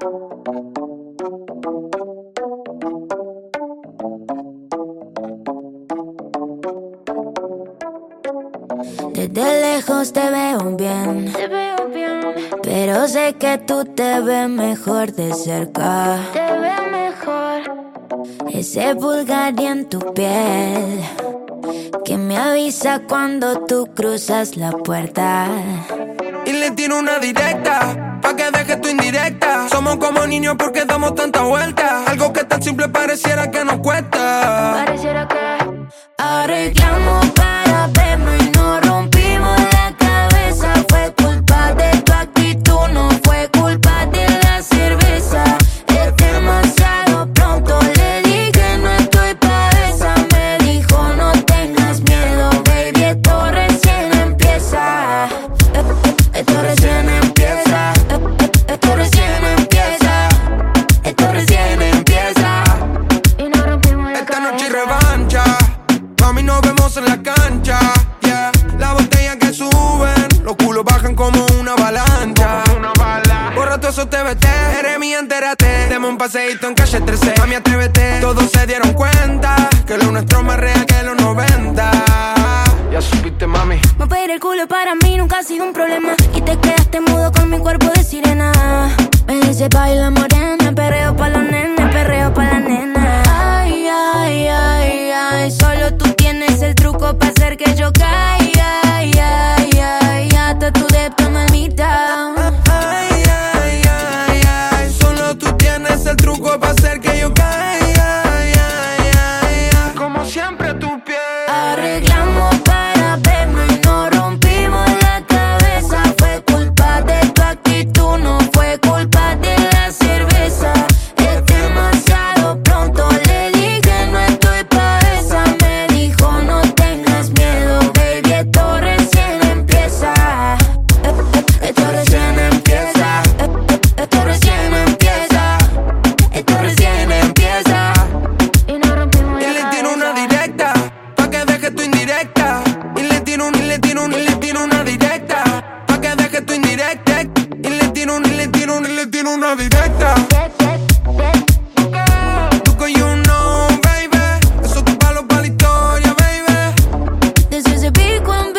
Desde lejos te veo bien, pero sé que tú te ves mejor de cerca. Te veo mejor. Ese Bulgari en tu piel que me avisa cuando tú cruzas la puerta. Y le tiro una directa, pa' que dejes tu indirecta. Somos como niños porque damos tanta vuelta. Algo que tan simple pareciera que nos cuesta. Pareciera que Arreglamos para vernos y nos rompimos la cabeza. Fue culpa de tu actitud, no fue culpa de la cerveza. Es demasiado pronto, le dije no estoy pa' esa. Me dijo no tengas miedo, baby, esto recién empieza. Esto recién empieza. Esto recién empieza. Esto recién empieza. y nos rompimos la Esta noche hay cabeza. revancha, mami, nos vemos en la cancha, yeah. La botella que suben, los culos bajan como una avalancha. Borra todo eso TBT, eres mía, entérate. Demos un paseíto en calle 13, mami, atrévete. Todos se dieron cuenta que lo nuestro es más real que los 90. Ya supiste, mami. Mover el culo para mí nunca ha sido un problema. Y te quedaste mudo con mi cuerpo de sirena. Me dice baila morena, perreo pa' los nenes, perreo pa' la nena. Ay, ay, ay, ay, solo tú tienes el truco pa' hacer que yo caiga. Ay, ay, ay, hasta tu depto, mamita. Ay, ay, ay, ay, solo tú tienes el truco para hacer que yo caiga. Ay, ay, ay, ay, como siempre a tu piel. Arreglamos para vernos y nos rompimos la cabeza. Fue culpa de tu actitud, no fue culpa de la cerveza. Es demasiado pronto, le dije no estoy pa' esa. Me dijo no tengas miedo, baby, esto recién empieza. Esto recién empieza. Esto recién empieza. Esto recién empieza. y nos rompimos Y la le tiro una cabeza. directa, pa' que dejes tu indirecta. Y le tiro una directa, pa' que dejes tu indirecta. Y le tiro una directa. Tú que you know, baby. Eso te palo pa' la historia, baby. This is a big one,